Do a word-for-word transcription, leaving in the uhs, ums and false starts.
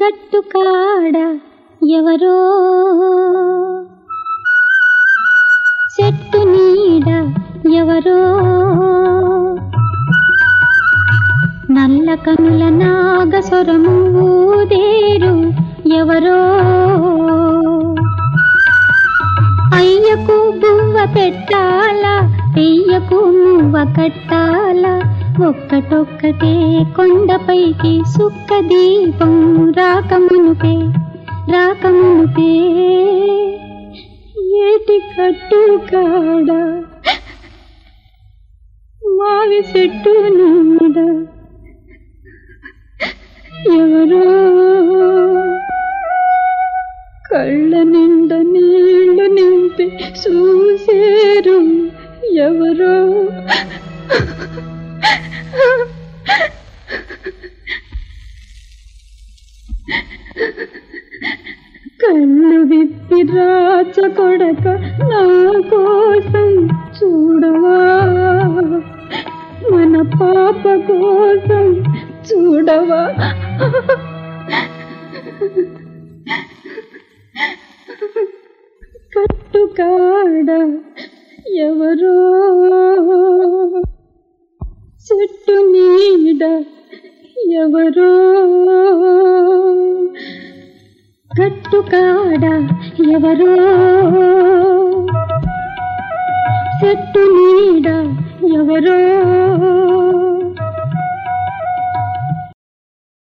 గట్టు కాడ ఎవరో చెట్టు నీడ ఎవరో నల్ల కనుల నాగస్వరము ఊదేరు ఎవరో అయ్యకు బువ్వ పెట్టాలా పెయ్యకు మువ్వ కట్టాలా ఒక్కటొక్కటే కొండపైకి సుక్క దీపం రాకమునుపే రాకమునుపే ఏటి కట్టు కాడ మావి చెట్టు నీడ ఎవరో కళ్ళ నిండా నీళ్లు నింపి చూసేరు ఎవరో కళ్ళు విప్పి రాచ కొడక నా కోసం చూడవా మన పాప కోసం చూడవా కట్టు కాడ ఎవరో చెట్టు నీడ ఎవరో కట్టు కాడ ఎవరో చెట్టు నీడ ఎవరో